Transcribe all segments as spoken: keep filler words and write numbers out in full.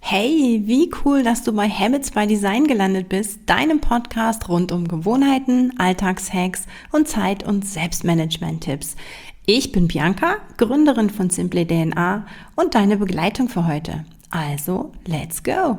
Hey, wie cool, dass du bei Habits by Design gelandet bist, deinem Podcast rund um Gewohnheiten, Alltagshacks und Zeit- und Selbstmanagement-Tipps. Ich bin Bianca, Gründerin von Simply D N A und deine Begleitung für heute. Also, let's go!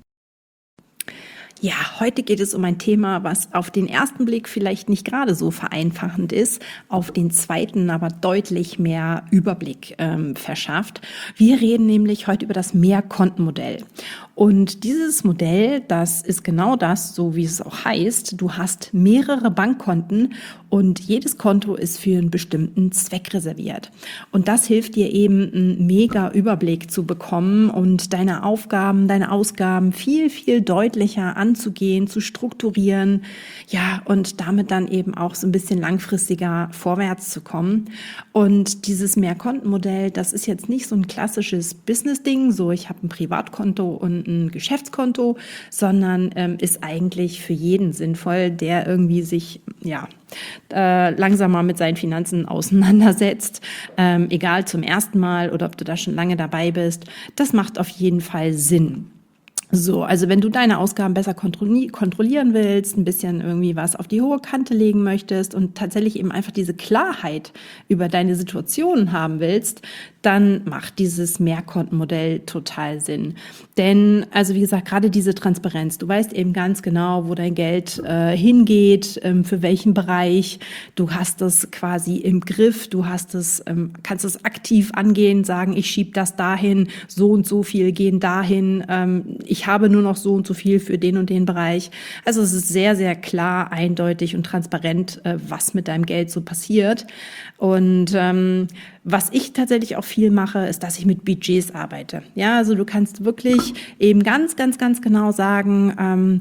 Ja, heute geht es um ein Thema, was auf den ersten Blick vielleicht nicht gerade so vereinfachend ist, auf den zweiten aber deutlich mehr Überblick ähm, verschafft. Wir reden nämlich heute über das Mehrkontenmodell. Und dieses Modell, das ist genau das, so wie es auch heißt. Du hast mehrere Bankkonten und jedes Konto ist für einen bestimmten Zweck reserviert. Und das hilft dir eben, einen mega Überblick zu bekommen und deine Aufgaben, deine Ausgaben viel, viel deutlicher anzugehen, zu strukturieren, ja, und damit dann eben auch so ein bisschen langfristiger vorwärts zu kommen. Und dieses Mehrkontenmodell, das ist jetzt nicht so ein klassisches Business-Ding, so ich habe ein Privatkonto und ein Geschäftskonto, sondern ähm, ist eigentlich für jeden sinnvoll, der irgendwie sich, ja, äh, langsam mal mit seinen Finanzen auseinandersetzt, ähm, egal zum ersten Mal oder ob du da schon lange dabei bist. Das macht auf jeden Fall Sinn. So, also wenn du deine Ausgaben besser kontrollieren willst, ein bisschen irgendwie was auf die hohe Kante legen möchtest und tatsächlich eben einfach diese Klarheit über deine Situation haben willst, dann macht dieses Mehrkontenmodell total Sinn. Denn, also wie gesagt, gerade diese Transparenz, du weißt eben ganz genau, wo dein Geld äh, hingeht, ähm, für welchen Bereich, du hast es quasi im Griff, du hast es, ähm, kannst es aktiv angehen, sagen, ich schiebe das dahin, so und so viel gehen dahin, ähm, ich habe nur noch so und so viel für den und den Bereich. Also es ist sehr, sehr klar, eindeutig und transparent, äh, was mit deinem Geld so passiert. Und ähm, was ich tatsächlich auch viel mache, ist, dass ich mit Budgets arbeite. Ja, also du kannst wirklich eben ganz, ganz, ganz genau sagen, ähm,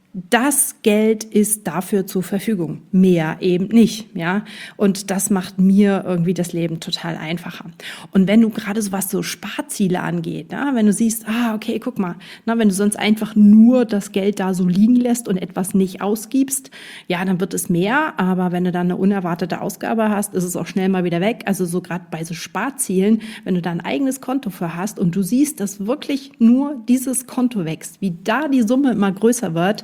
das Geld ist dafür zur Verfügung, mehr eben nicht, ja. Und das macht mir irgendwie das Leben total einfacher. Und wenn du gerade so was so Sparziele angeht, ja, wenn du siehst, ah, okay, guck mal, na, wenn du sonst einfach nur das Geld da so liegen lässt und etwas nicht ausgibst, ja, dann wird es mehr. Aber wenn du dann eine unerwartete Ausgabe hast, ist es auch schnell mal wieder weg. Also so gerade bei so Sparzielen, wenn du da ein eigenes Konto für hast und du siehst, dass wirklich nur dieses Konto wächst, wie da die Summe immer größer wird,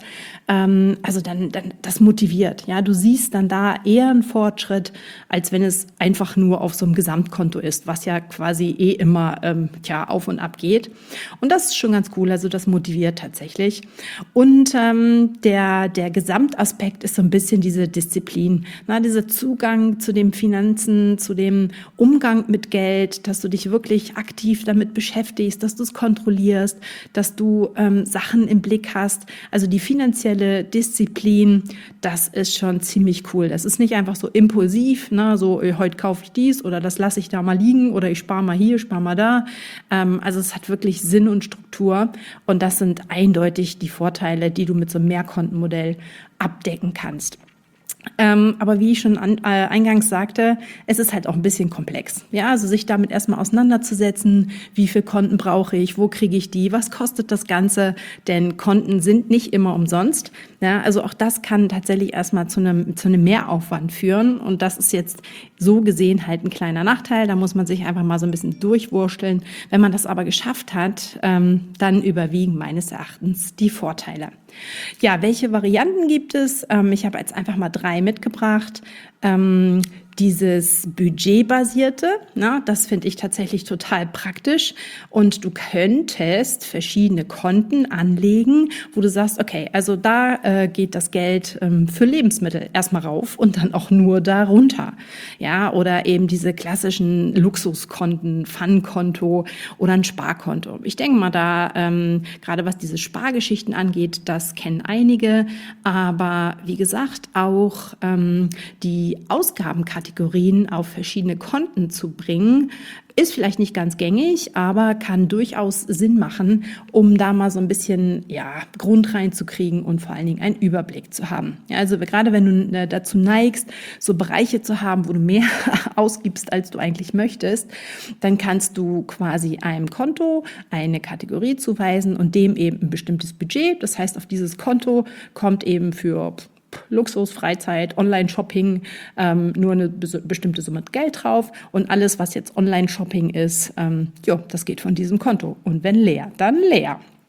also dann, dann das motiviert. Ja, du siehst dann da eher einen Fortschritt, als wenn es einfach nur auf so einem Gesamtkonto ist, was ja quasi eh immer ähm, tja, auf und ab geht. Und das ist schon ganz cool. Also das motiviert tatsächlich. Und ähm, der der Gesamtaspekt ist so ein bisschen diese Disziplin, na, dieser Zugang zu den Finanzen, zu dem Umgang mit Geld, dass du dich wirklich aktiv damit beschäftigst, dass du es kontrollierst, dass du ähm, Sachen im Blick hast. Also die finanzielle Disziplin, das ist schon ziemlich cool. Das ist nicht einfach so impulsiv, ne, so heute kaufe ich dies oder das lasse ich da mal liegen oder ich spare mal hier, spare mal da. Ähm, also es hat wirklich Sinn und Struktur und das sind eindeutig die Vorteile, die du mit so einem Mehrkontenmodell abdecken kannst. Ähm, aber wie ich schon an, äh, eingangs sagte, es ist halt auch ein bisschen komplex. Ja, also sich damit erstmal auseinanderzusetzen, wie viele Konten brauche ich, wo kriege ich die, was kostet das Ganze, denn Konten sind nicht immer umsonst. Ja, also auch das kann tatsächlich erstmal zu einem, zu einem Mehraufwand führen und das ist jetzt so gesehen halt ein kleiner Nachteil. Da muss man sich einfach mal so ein bisschen durchwursteln. Wenn man das aber geschafft hat, ähm, dann überwiegen meines Erachtens die Vorteile. Ja, welche Varianten gibt es? Ähm, ich habe jetzt einfach mal drei mitgebracht. Ähm, dieses Budgetbasierte, na, das finde ich tatsächlich total praktisch und du könntest verschiedene Konten anlegen, wo du sagst, okay, also da äh, geht das Geld ähm, für Lebensmittel erstmal rauf und dann auch nur da runter, ja, oder eben diese klassischen Luxuskonten, Pfandkonto oder ein Sparkonto. Ich denke mal da, ähm, gerade was diese Spargeschichten angeht, das kennen einige, aber wie gesagt, auch ähm, die Ausgabenkategorien Kategorien auf verschiedene Konten zu bringen, ist vielleicht nicht ganz gängig, aber kann durchaus Sinn machen, um da mal so ein bisschen ja, Grund reinzukriegen und vor allen Dingen einen Überblick zu haben. Ja, also gerade wenn du äh, dazu neigst, so Bereiche zu haben, wo du mehr ausgibst, als du eigentlich möchtest, dann kannst du quasi einem Konto eine Kategorie zuweisen und dem eben ein bestimmtes Budget. Das heißt, auf dieses Konto kommt eben für Luxus, Freizeit, Online-Shopping, ähm, nur eine be- bestimmte Summe Geld drauf und alles, was jetzt Online-Shopping ist, ähm, jo, das geht von diesem Konto. Und wenn leer, dann leer.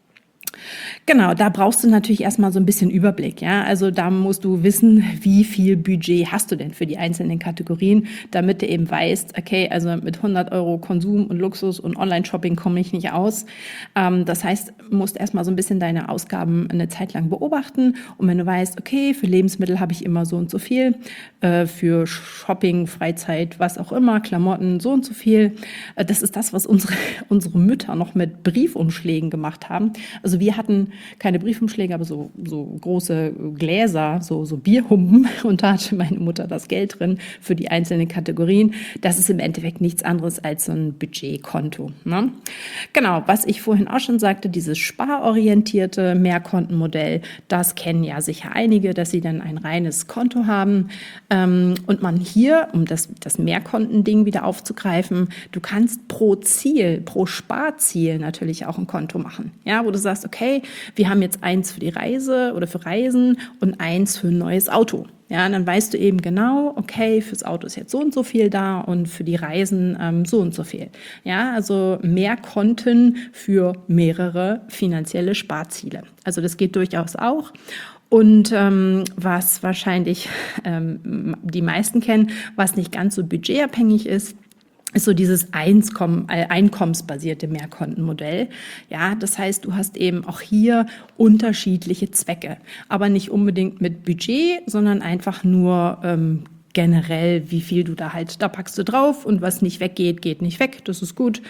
Genau, da brauchst du natürlich erstmal so ein bisschen Überblick, ja. Also da musst du wissen, wie viel Budget hast du denn für die einzelnen Kategorien, damit du eben weißt, okay, also mit hundert Euro Konsum und Luxus und Online-Shopping komme ich nicht aus. Ähm, das heißt, du musst erstmal so ein bisschen deine Ausgaben eine Zeit lang beobachten. Und wenn du weißt, okay, für Lebensmittel habe ich immer so und so viel, äh, für Shopping, Freizeit, was auch immer, Klamotten so und so viel. Äh, das ist das, was unsere, unsere Mütter noch mit Briefumschlägen gemacht haben. Also wir hatten keine Briefumschläge, aber so, so große Gläser, so, so Bierhumpen. Und da hatte meine Mutter das Geld drin für die einzelnen Kategorien. Das ist im Endeffekt nichts anderes als so ein Budgetkonto, ne? Genau, was ich vorhin auch schon sagte, dieses sparorientierte Mehrkontenmodell, das kennen ja sicher einige, dass sie dann ein reines Konto haben. Ähm, und man hier, um das, das Mehrkontending wieder aufzugreifen, du kannst pro Ziel, pro Sparziel natürlich auch ein Konto machen. Ja, wo du sagst, okay, wir haben jetzt eins für die Reise oder für Reisen und eins für ein neues Auto. Ja, und dann weißt du eben genau, okay, fürs Auto ist jetzt so und so viel da und für die Reisen ähm, so und so viel. Ja, also mehr Konten für mehrere finanzielle Sparziele. Also das geht durchaus auch. Und ähm, was wahrscheinlich ähm, die meisten kennen, was nicht ganz so budgetabhängig ist, ist so dieses Einkommen, äh, einkommensbasierte Mehrkontenmodell. Ja, das heißt, du hast eben auch hier unterschiedliche Zwecke, aber nicht unbedingt mit Budget, sondern einfach nur ähm, generell, wie viel du da halt, da packst du drauf und was nicht weggeht, geht nicht weg, das ist gut.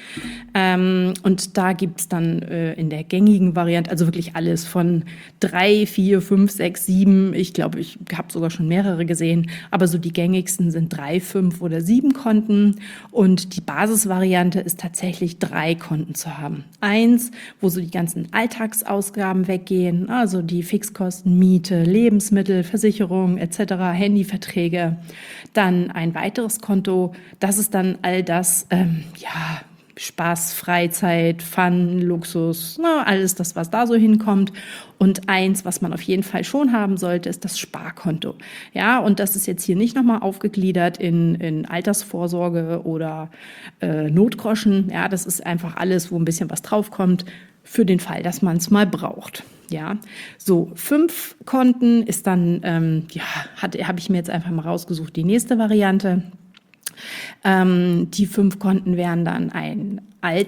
Ähm, und da gibt's dann äh, in der gängigen Variante, also wirklich alles von drei, vier, fünf, sechs, sieben, ich glaube, ich habe sogar schon mehrere gesehen, aber so die gängigsten sind drei, fünf oder sieben Konten und die Basisvariante ist tatsächlich drei Konten zu haben. Eins, wo so die ganzen Alltagsausgaben weggehen, also die Fixkosten, Miete, Lebensmittel, Versicherung et cetera, Handyverträge. Dann ein weiteres Konto, das ist dann all das, ähm, ja, Spaß, Freizeit, Fun, Luxus, na, alles das, was da so hinkommt. Und eins, was man auf jeden Fall schon haben sollte, ist das Sparkonto. Ja, und das ist jetzt hier nicht nochmal aufgegliedert in, in Altersvorsorge oder äh, Notgroschen. Ja, das ist einfach alles, wo ein bisschen was draufkommt, für den Fall, dass man es mal braucht. Ja, so fünf Konten ist dann, ähm, ja, habe ich mir jetzt einfach mal rausgesucht, die nächste Variante. Ähm, die fünf Konten wären dann ein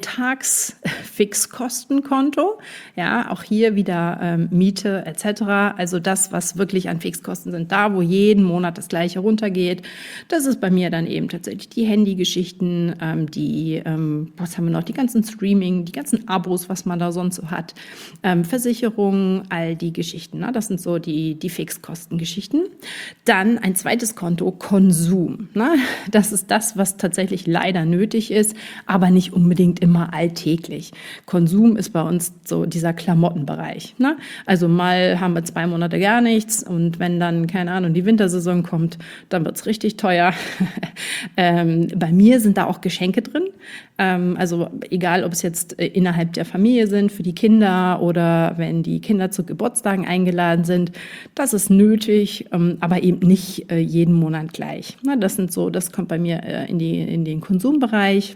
Alltagsfixkostenkonto, ja, auch hier wieder ähm, Miete et cetera. Also das, was wirklich an Fixkosten sind, da, wo jeden Monat das Gleiche runtergeht. Das ist bei mir dann eben tatsächlich die Handygeschichten, ähm, die, ähm, was haben wir noch, die ganzen Streaming, die ganzen Abos, was man da sonst so hat, ähm, Versicherungen, all die Geschichten. Ne? Das sind so die, die Fixkostengeschichten. Dann ein zweites Konto, Konsum. Ne? Das ist das, was tatsächlich leider nötig ist, aber nicht unbedingt immer alltäglich. Konsum ist bei uns so dieser Klamottenbereich. Ne? Also mal haben wir zwei Monate gar nichts und wenn dann, keine Ahnung, die Wintersaison kommt, dann wird's richtig teuer. ähm, bei mir sind da auch Geschenke drin. Ähm, also egal, ob es jetzt äh, innerhalb der Familie sind, für die Kinder oder wenn die Kinder zu Geburtstagen eingeladen sind, das ist nötig, ähm, aber eben nicht äh, jeden Monat gleich. Na, das sind so, das kommt bei mir äh, in die, in den Konsumbereich.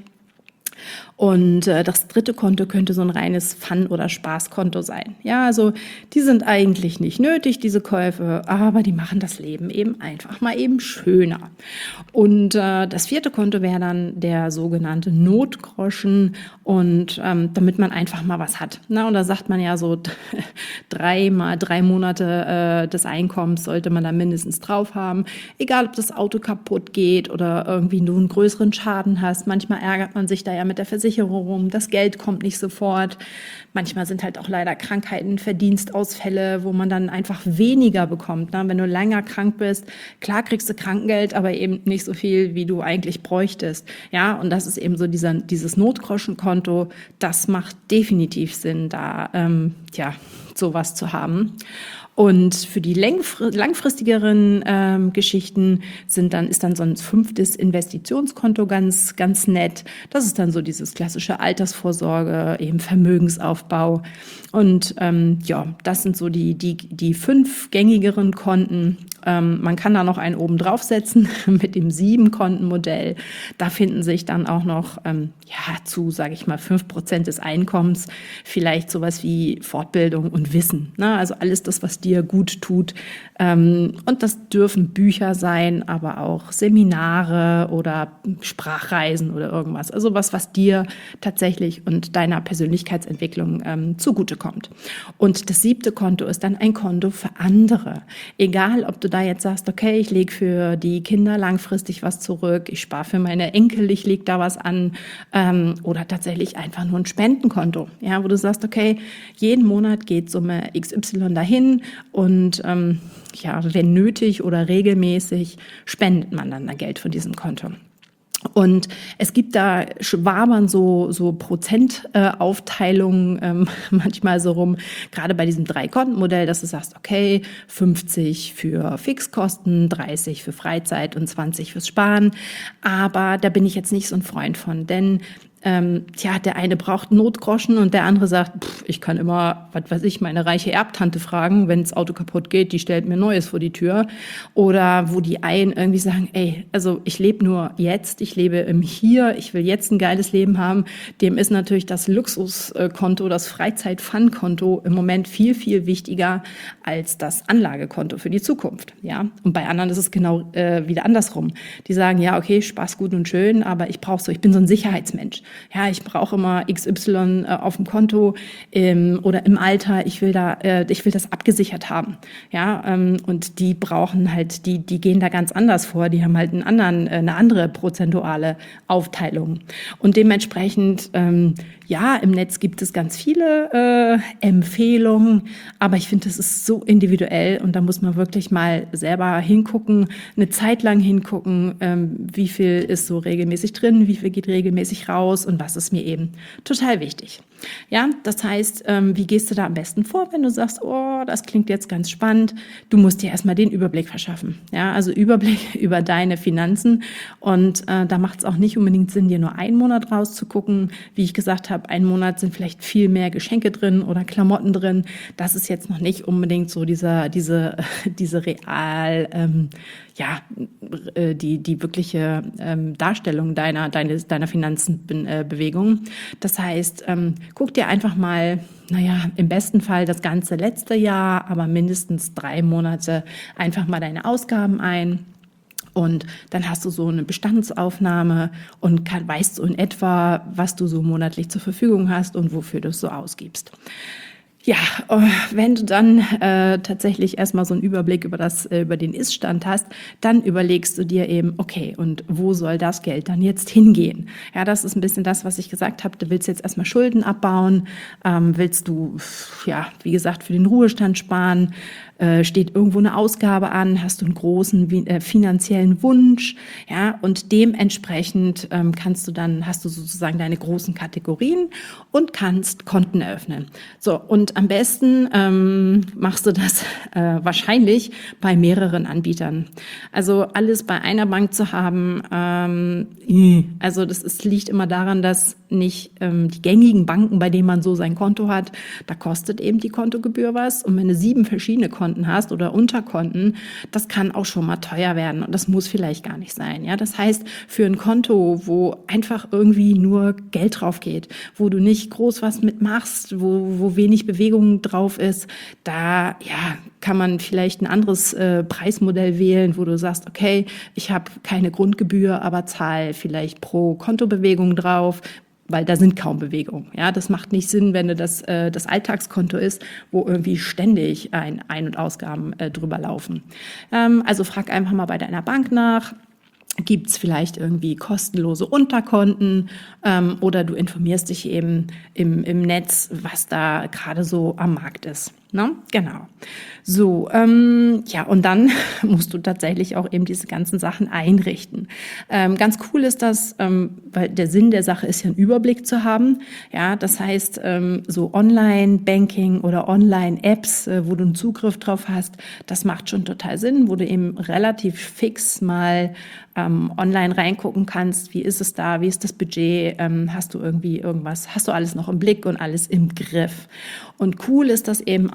Und äh, das dritte Konto könnte so ein reines Fun- oder Spaßkonto sein. Ja, also die sind eigentlich nicht nötig, diese Käufe, aber die machen das Leben eben einfach mal eben schöner. Und äh, das vierte Konto wäre dann der sogenannte Notgroschen und ähm, damit man einfach mal was hat. Na, und da sagt man ja so drei mal drei Monate äh, des Einkommens sollte man da mindestens drauf haben. Egal, ob das Auto kaputt geht oder irgendwie du einen größeren Schaden hast. Manchmal ärgert man sich da ja mit der Versicherung rum, das Geld kommt nicht sofort. Manchmal sind halt auch leider Krankheiten, Verdienstausfälle, wo man dann einfach weniger bekommt. Ne? Wenn du länger krank bist, klar kriegst du Krankengeld, aber eben nicht so viel, wie du eigentlich bräuchtest. Ja, und das ist eben so dieser, dieses Notgroschenkonto, das macht definitiv Sinn, da ähm, ja, sowas zu haben. Und für die langfristigeren ähm, Geschichten sind dann, ist dann so ein fünftes Investitionskonto ganz, ganz nett. Das ist dann so dieses klassische Altersvorsorge, eben Vermögensaufbau. Und ähm, ja, das sind so die, die, die fünf gängigeren Konten. ähm, man kann da noch einen oben draufsetzen mit dem Sieben-Konten-Modell. Da finden sich dann auch noch ähm, ja, zu, sage ich mal, fünf Prozent des Einkommens vielleicht sowas wie Fortbildung und Wissen. Ne? Also alles das, was dir gut tut. Ähm, und das dürfen Bücher sein, aber auch Seminare oder Sprachreisen oder irgendwas. Also was, was dir tatsächlich und deiner Persönlichkeitsentwicklung ähm, zugutekommt. Und das siebte Konto ist dann ein Konto für andere. Egal, ob du da jetzt sagst, okay, ich lege für die Kinder langfristig was zurück, ich spare für meine Enkel, ich lege da was an, ähm, oder tatsächlich einfach nur ein Spendenkonto, ja, wo du sagst, okay, jeden Monat geht Summe X Y dahin und ähm, ja, wenn nötig oder regelmäßig spendet man dann da Geld von diesem Konto. Und es gibt da schwabern so so Prozentaufteilungen äh, ähm, manchmal so rum, gerade bei diesem Drei-Konten-Modell, dass du sagst, okay, fünfzig für Fixkosten, dreißig für Freizeit und zwanzig fürs Sparen. Aber da bin ich jetzt nicht so ein Freund von, denn Ähm, tja, der eine braucht Notgroschen und der andere sagt, pff, ich kann immer, was weiß ich, meine reiche Erbtante fragen, wenn das Auto kaputt geht, die stellt mir Neues vor die Tür. Oder wo die einen irgendwie sagen, ey, also ich lebe nur jetzt, ich lebe im Hier, ich will jetzt ein geiles Leben haben. Dem ist natürlich das Luxuskonto, das Freizeit-Fun-Konto im Moment viel, viel wichtiger als das Anlagekonto für die Zukunft. Ja, und bei anderen ist es genau äh, wieder andersrum. Die sagen, ja, okay, Spaß gut und schön, aber ich brauche so, ich bin so ein Sicherheitsmensch. Ja, ich brauche immer X Y äh, auf dem Konto ähm, oder im Alter. Ich will da, äh, ich will das abgesichert haben. Ja, ähm, und die brauchen halt, die, die gehen da ganz anders vor. Die haben halt einen anderen, äh, eine andere prozentuale Aufteilung. Und dementsprechend, ähm, ja, im Netz gibt es ganz viele äh, Empfehlungen, aber ich finde, das ist so individuell und da muss man wirklich mal selber hingucken, eine Zeit lang hingucken, ähm, wie viel ist so regelmäßig drin, wie viel geht regelmäßig raus und was ist mir eben total wichtig. Ja, das heißt, ähm, wie gehst du da am besten vor, wenn du sagst, oh, das klingt jetzt ganz spannend. Du musst dir erstmal den Überblick verschaffen. Ja, also Überblick über deine Finanzen und äh, da macht es auch nicht unbedingt Sinn, dir nur einen Monat rauszugucken. Wie ich gesagt habe, einen Monat sind vielleicht viel mehr Geschenke drin oder Klamotten drin. Das ist jetzt noch nicht unbedingt so dieser, diese, diese real, ähm, ja, äh, die, die wirkliche ähm, Darstellung deiner, deines, deiner Finanzenbewegung. Das heißt, ähm, guck dir einfach mal, naja, im besten Fall das ganze letzte Jahr, aber mindestens drei Monate einfach mal deine Ausgaben ein. Und dann hast du so eine Bestandsaufnahme und kann, weißt so in etwa, was du so monatlich zur Verfügung hast und wofür du es so ausgibst. Ja, wenn du dann äh, tatsächlich erstmal so einen Überblick über das äh, über den Ist-Stand hast, dann überlegst du dir eben, okay, und wo soll das Geld dann jetzt hingehen? Ja, das ist ein bisschen das, was ich gesagt habe. Du willst jetzt erstmal Schulden abbauen, ähm, willst du, ja, wie gesagt, für den Ruhestand sparen, äh, steht irgendwo eine Ausgabe an, hast du einen großen äh, finanziellen Wunsch, ja, und dementsprechend ähm, kannst du dann, hast du sozusagen deine großen Kategorien und kannst Konten eröffnen. So, und am besten ähm, machst du das äh, wahrscheinlich bei mehreren Anbietern. Also alles bei einer Bank zu haben, ähm, also das ist, liegt immer daran, dass nicht ähm, die gängigen Banken, bei denen man so sein Konto hat, da kostet eben die Kontogebühr was. Und wenn du sieben verschiedene Konten hast oder Unterkonten, das kann auch schon mal teuer werden und das muss vielleicht gar nicht sein. Ja, das heißt, für ein Konto, wo einfach irgendwie nur Geld drauf geht, wo du nicht groß was mitmachst, wo, wo wenig Bewegung drauf ist, da ja kann man vielleicht ein anderes äh, Preismodell wählen, wo du sagst, okay, ich habe keine Grundgebühr, aber zahle vielleicht pro Kontobewegung drauf, weil da sind kaum Bewegungen. Ja, das macht nicht Sinn, wenn du das äh, das Alltagskonto ist, wo irgendwie ständig ein Ein- und Ausgaben äh, drüber laufen. Ähm, also frag einfach mal bei deiner Bank nach. Gibt es vielleicht irgendwie kostenlose Unterkonten ähm, oder du informierst dich eben im, im Netz, was da gerade so am Markt ist. Ne? Genau. So, ähm, ja, und dann musst du tatsächlich auch eben diese ganzen Sachen einrichten. Ähm, ganz cool ist das, ähm, weil der Sinn der Sache ist ja, einen Überblick zu haben. Ja, das heißt, ähm, so Online-Banking oder Online-Apps, äh, wo du einen Zugriff drauf hast, das macht schon total Sinn, wo du eben relativ fix mal ähm, online reingucken kannst. Wie ist es da? Wie ist das Budget? Ähm, hast du irgendwie irgendwas? Hast du alles noch im Blick und alles im Griff? Und cool ist das eben auch,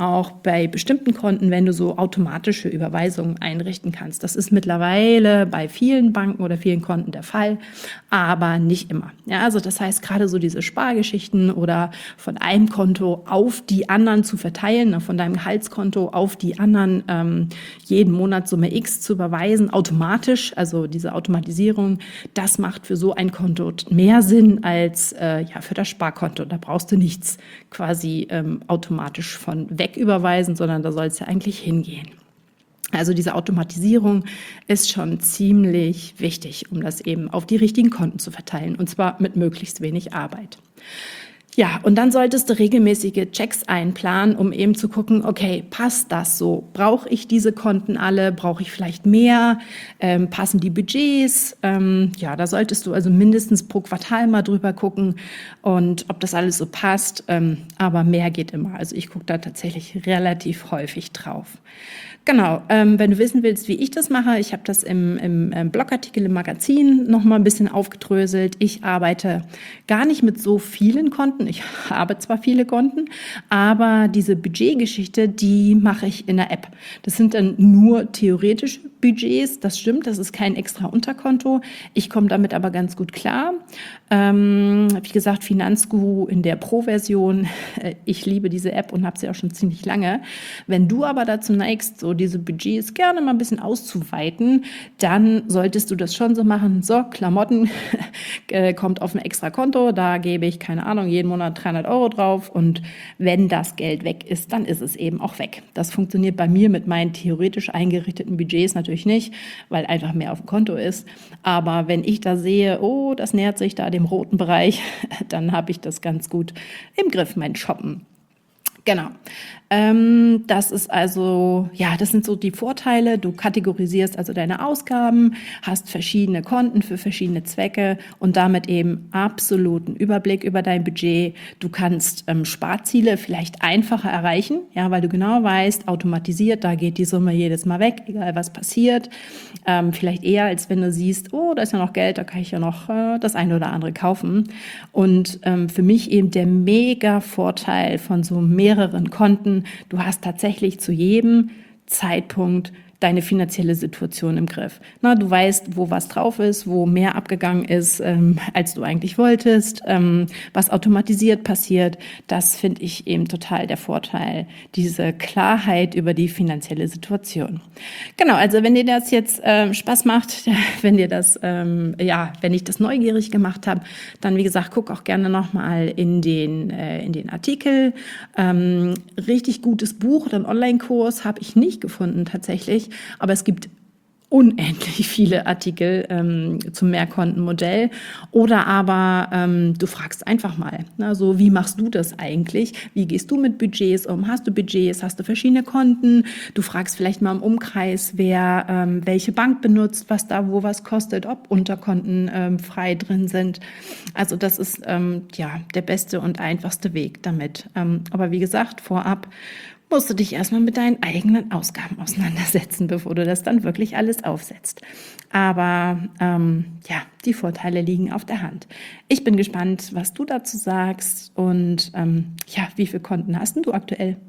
auch bei bestimmten Konten, wenn du so automatische Überweisungen einrichten kannst. Das ist mittlerweile bei vielen Banken oder vielen Konten der Fall, aber nicht immer. Ja, also das heißt, gerade so diese Spargeschichten oder von einem Konto auf die anderen zu verteilen, von deinem Gehaltskonto auf die anderen ähm, jeden Monat Summe X zu überweisen, automatisch, also diese Automatisierung, das macht für so ein Konto mehr Sinn als äh, ja, für das Sparkonto. Da brauchst du nichts quasi ähm, automatisch von weg überweisen, sondern da soll es ja eigentlich hingehen. Also diese Automatisierung ist schon ziemlich wichtig, um das eben auf die richtigen Konten zu verteilen, und zwar mit möglichst wenig Arbeit. Ja, und dann solltest du regelmäßige Checks einplanen, um eben zu gucken, okay, passt das so? Brauche ich diese Konten alle? Brauche ich vielleicht mehr? Ähm, passen die Budgets? Ähm, ja, da solltest du also mindestens pro Quartal mal drüber gucken und ob das alles so passt. Ähm, aber mehr geht immer. Also ich gucke da tatsächlich relativ häufig drauf. Genau, ähm, wenn du wissen willst, wie ich das mache, ich habe das im, im, im Blogartikel im Magazin noch mal ein bisschen aufgedröselt. Ich arbeite gar nicht mit so vielen Konten. Ich habe zwar viele Konten, aber diese Budgetgeschichte, die mache ich in der App. Das sind dann nur theoretische Budgets, das stimmt, das ist kein extra Unterkonto. Ich komme damit aber ganz gut klar. Ähm, wie gesagt, Finanzguru in der Pro-Version. Ich liebe diese App und habe sie auch schon ziemlich lange. Wenn du aber dazu neigst, so diese Budgets gerne mal ein bisschen auszuweiten, dann solltest du das schon so machen. So, Klamotten äh, kommt auf ein extra Konto, da gebe ich, keine Ahnung, jeden Monat dreihundert Euro drauf, und wenn das Geld weg ist, dann ist es eben auch weg. Das funktioniert bei mir mit meinen theoretisch eingerichteten Budgets natürlich nicht, weil einfach mehr auf dem Konto ist. Aber wenn ich da sehe, oh, das nähert sich da dem roten Bereich, dann habe ich das ganz gut im Griff, mein Shoppen. Genau. Ähm, das ist also, ja, das sind so die Vorteile. Du kategorisierst also deine Ausgaben, hast verschiedene Konten für verschiedene Zwecke und damit eben absoluten Überblick über dein Budget. Du kannst ähm, Sparziele vielleicht einfacher erreichen, ja, weil du genau weißt, automatisiert, da geht die Summe jedes Mal weg, egal was passiert. Ähm, vielleicht eher, als wenn du siehst, oh, da ist ja noch Geld, da kann ich ja noch äh, das eine oder andere kaufen. Und ähm, für mich eben der mega Vorteil von so mehreren Konten: Du hast tatsächlich zu jedem Zeitpunkt deine finanzielle Situation im Griff. Na, du weißt, wo was drauf ist, wo mehr abgegangen ist, ähm, als du eigentlich wolltest, ähm, was automatisiert passiert. Das finde ich eben total der Vorteil, diese Klarheit über die finanzielle Situation. Genau, also wenn dir das jetzt ähm, Spaß macht, wenn dir das, ähm, ja, wenn ich das neugierig gemacht habe, dann wie gesagt, guck auch gerne nochmal in den äh, in den Artikel. Ähm, richtig gutes Buch oder einen Online-Kurs habe ich nicht gefunden tatsächlich. Aber es gibt unendlich viele Artikel ähm, zum Mehrkontenmodell. Oder aber ähm, du fragst einfach mal, ne, so, wie machst du das eigentlich? Wie gehst du mit Budgets um? Hast du Budgets? Hast du verschiedene Konten? Du fragst vielleicht mal im Umkreis, wer ähm, welche Bank benutzt, was da wo was kostet, ob Unterkonten ähm, frei drin sind. Also das ist ähm, ja der beste und einfachste Weg damit. Ähm, aber wie gesagt, vorab musst du dich erstmal mit deinen eigenen Ausgaben auseinandersetzen, bevor du das dann wirklich alles aufsetzt. Aber ähm, ja, die Vorteile liegen auf der Hand. Ich bin gespannt, was du dazu sagst und ähm, ja, wie viele Konten hast denn du aktuell?